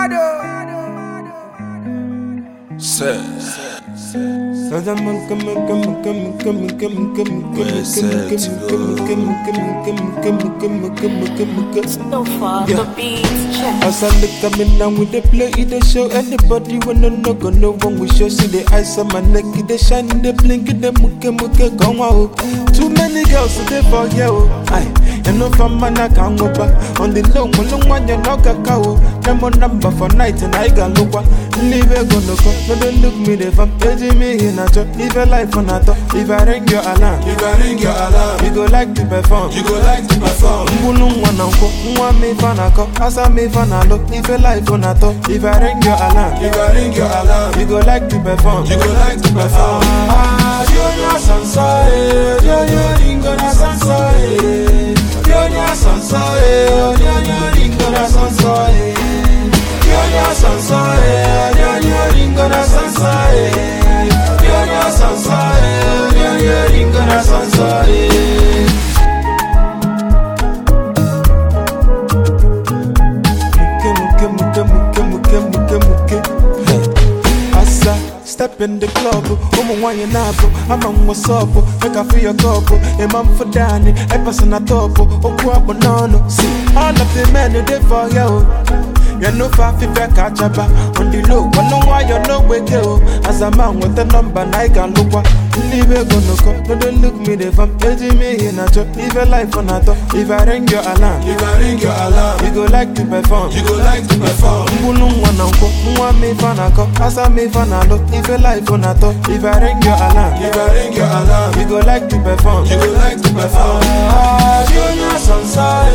As I look coming down with the play, it show anybody wanna know, gonna know when we show. See the eyes on my neck, it shine, they blink, it muke come out. Too many girls today for you. And no from man I can't go back. On the long one you knock a cow. Them on number for night and I got look what. Leave it gonna go. No don't look me if I'm paging me in a job. Live a life on a top. If I ring your alarm, you go like to perform. Mbulung one uncle, one me fan a cop. As I me fan a look. Live a life on a top. If I ring your alarm, you go like to perform. You're Sansai, you're Ingona Sansai. Yonya Sansai, Yonya Ringona Sansai. Yonya Sansai, Yonya Ringona Sansai. Yonya Sansai, Yonya Ringona Sansai. Step in the club, why you not? I'm on what's up, make I feel your cup. A man for Danny, a person at top, or banana. See, all of the men who did for you. You're no far if I catch up on the low. I know why you're no way go. As a man with a number, I can look what. Leave it gonna go. No, don't look me if I'm paging me in a job. Live a life on a top. If I ring your alarm, you go like to perform. Mbulung one uncle, one me fan a cop. As I me fan a look. Live a life on a top. If I ring your alarm, you go like to perform. You're Sansai.